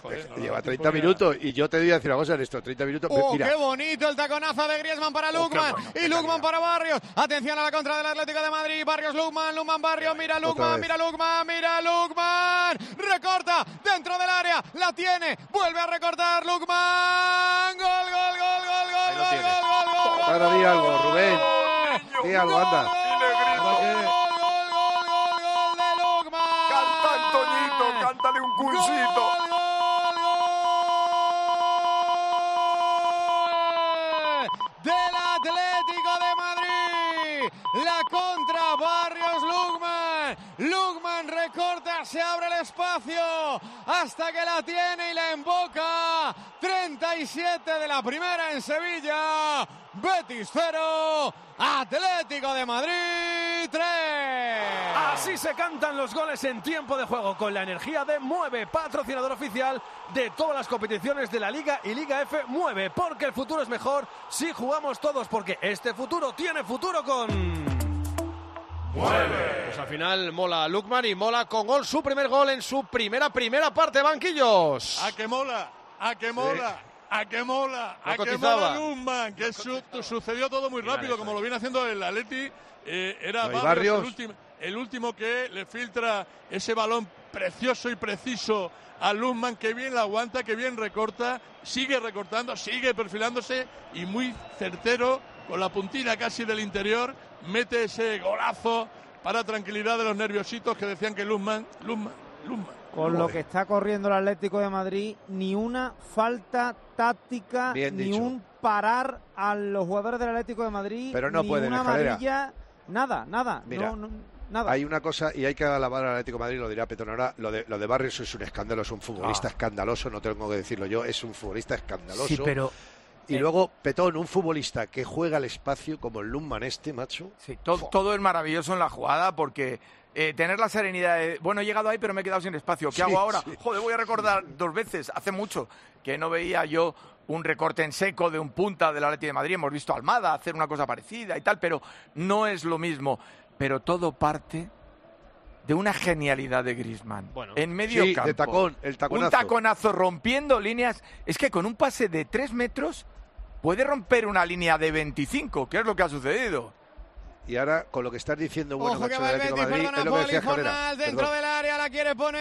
joder. Lleva 30 minutos y yo te voy a decir una cosa en estos 30 minutos. Mira. ¡Qué bonito el taconazo de Griezmann para Lookman! Bueno, y Lookman para Barrios. Atención a la contra del Atlético de Madrid. Barrios, Lookman, Barrios. Mira Lookman. Recorta dentro del área. La tiene. Vuelve a recortar Lookman. Gol. Ahora di algo, Rubén. Di algo, anda. Gol de Lookman. Canta, Antoñito, cántale un cursito. Del Atlético de Madrid, la contra Barrios Lookman recorta, se abre el espacio hasta que la tiene y la emboca. 37 de la primera en Sevilla, Betis 0, Atlético de Madrid 3. Así se cantan los goles en tiempo de juego con la energía de Mueve, patrocinador oficial de todas las competiciones de la Liga y Liga F. Mueve, porque el futuro es mejor si jugamos todos, porque este futuro tiene futuro con Mueve. Pues al final mola Lookman y mola con gol, su primer gol en su primera parte, banquillos. ¡A que mola! Lookman! Que sucedió todo muy rápido, como lo viene haciendo el Atleti. Era Barrios el último que le filtra ese balón precioso y preciso a Lookman, que bien la aguanta, que bien recorta, sigue recortando, sigue perfilándose y muy certero, con la puntina casi del interior, mete ese golazo para tranquilidad de los nerviositos que decían que Lookman. Con lo que está corriendo el Atlético de Madrid, ni una falta táctica, ni un parar a los jugadores del Atlético de Madrid, pero no ni pueden, una Escalera. amarilla, nada. Mira, nada. Hay una cosa, y hay que alabar al Atlético de Madrid, lo dirá Petonora, lo de Barrios es un escándalo, es un futbolista escandaloso, no tengo que decirlo yo, es un futbolista escandaloso. Sí, pero... Y luego, Petón, un futbolista que juega al espacio como el Lookman macho. Sí, todo es maravilloso en la jugada porque tener la serenidad de, bueno, he llegado ahí pero me he quedado sin espacio, ¿qué hago ahora? Joder, voy a recordar 2 veces, hace mucho que no veía yo un recorte en seco de un punta del Atlético de Madrid, hemos visto a Almada hacer una cosa parecida y tal, pero no es lo mismo, pero todo parte de una genialidad de Griezmann. Bueno, en medio campo. De tacón, el taconazo. Un taconazo rompiendo líneas. Es que con un pase de 3 metros puede romper una línea de 25, que es lo que ha sucedido. Y ahora, con lo que estás diciendo, bueno, Ojo que va el Betis, Madrid, perdona, es lo que decía Poli Fornal dentro del área, la quiere poner.